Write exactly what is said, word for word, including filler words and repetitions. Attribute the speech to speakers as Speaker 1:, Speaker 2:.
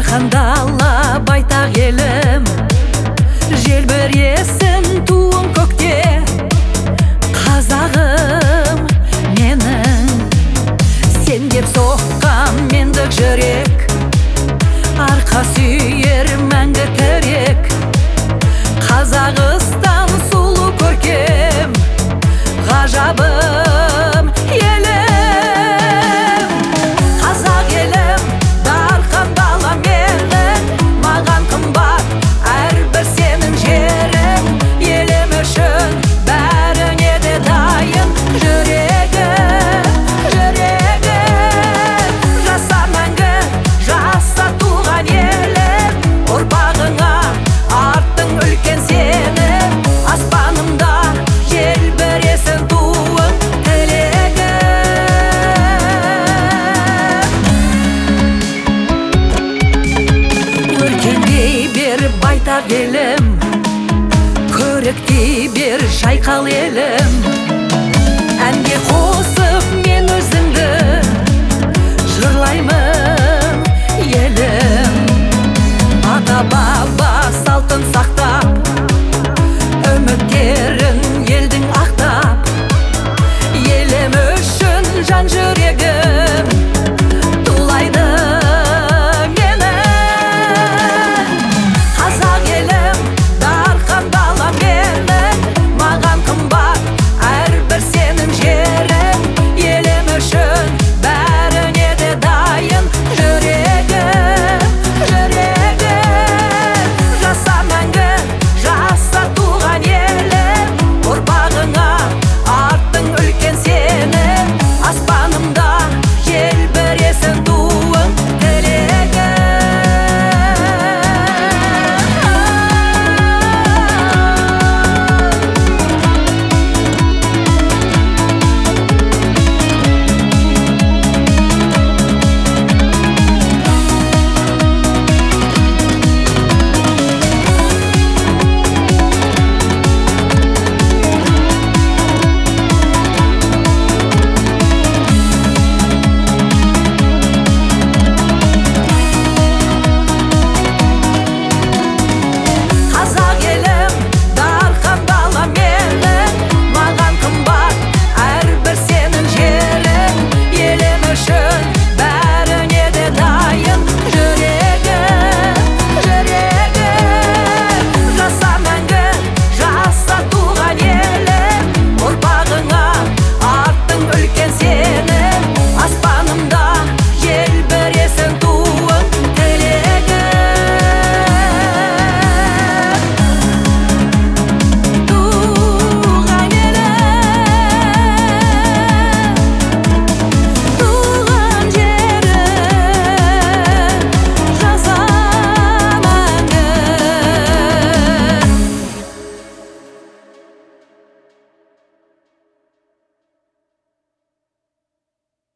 Speaker 1: Дархан дала байтақ елім, желбіресін туың көкте. Қазағым менің, сен деп соққан мендік жүрек, арқа сүйер мәңгі тірек. Қазақстан сұлу көркем, ғажабым елім. Қазақ елім, дархан дала менің, маған қымбат әрбір сенің жерің. Елім үшін бәріне де дайын жүрегім, жүрегім. Жаса мәңгі, жаса туған елім, ұрпағыңа арттың үлкен сенің. Аспанымда желбіресін туың тілегім. Өркендей бер байтақ елім, көріктей бер шайқал елім.